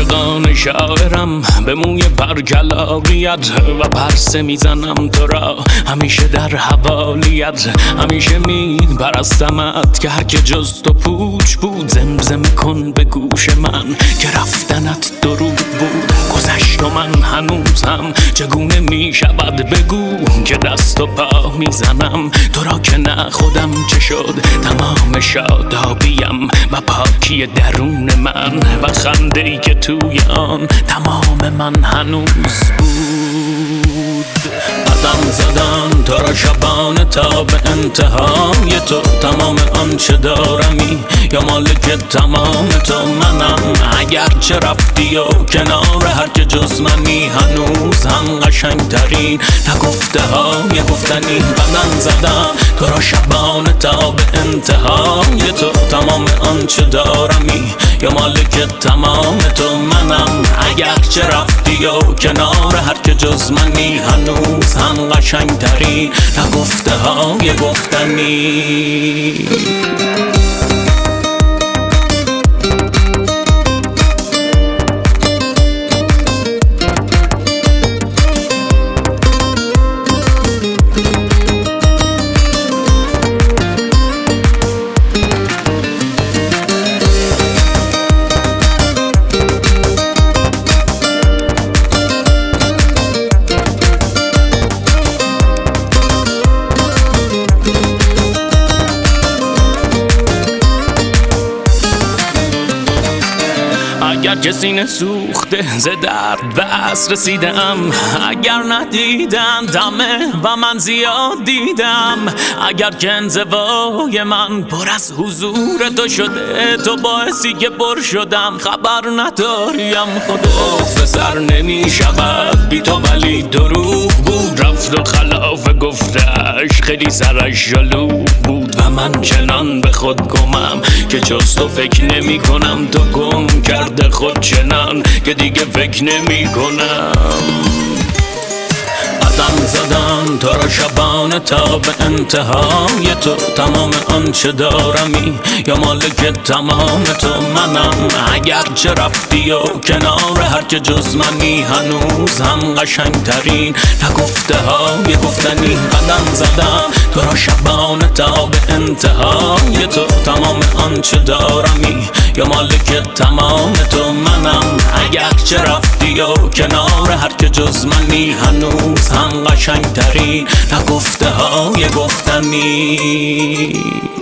عاشقان شاعرم به موی برگلاقیت و پرسه میزنم تو را همیشه در حوالیت. همیشه میپرستمت که هرکه جز تو پوچ بود. زمزمه کن به گوش من که رفتنت دروغ بود. گذشت و من هنوزم چگونه میشود بگو که دست و پا میزنم تو را که نه خودم چه شد. تمام شادابیم و پاکی درون من و خنده‌ای که توی آن تمام من هنوز بود. قدم زدن تو را شبانه تا به انتهای تو. تمام آنچه دارمی یا مالک تمام تو منم. اگرچه رفتی و کنار هر که جز منی هنوز هم قشنگترین نگفته های گفتنی. قدم زدم تو را شبانه تا به انتهای تو. تمام آنچه دارمی یا مالک تمام تو منم. اگرچه رفتی و کنار هر که جز منی هنوز هم قشنگترین نگفته های گفتنی. اگر کسی سوخته ز درد بس رسیدم. اگر ندیدن دمه و من زیاد دیدم. اگر که انزوای من پر از حضور تو شده تو باعثی که پر شدم. خبر نداریم خودت سر نمی شود بی تو ولی دروغ بود. رفت و خلاف گفتش خیلی سرش جلو بود و من چنان به خود گمم که جز تو فکر نمی کنم. تو گم کرده خود چنان که دیگه فکر نمی کنم. قدم زدم تو را شبانه تا به انتهای تو. تمام آنچه دارمی یا مالک تمام تو منم. اگرچه رفتی و کنار هر که جز منی هنوز هم قشنگترین نگفته های گفتنی. قدم زدم تو را شبانه تا به انتهای تو. تمام آنچه دارمی یا مالک تمام تو منم. اگرچه رفتی و کنار هر که جز منی هنوز هم قشنگترین نگفته های گفتنی.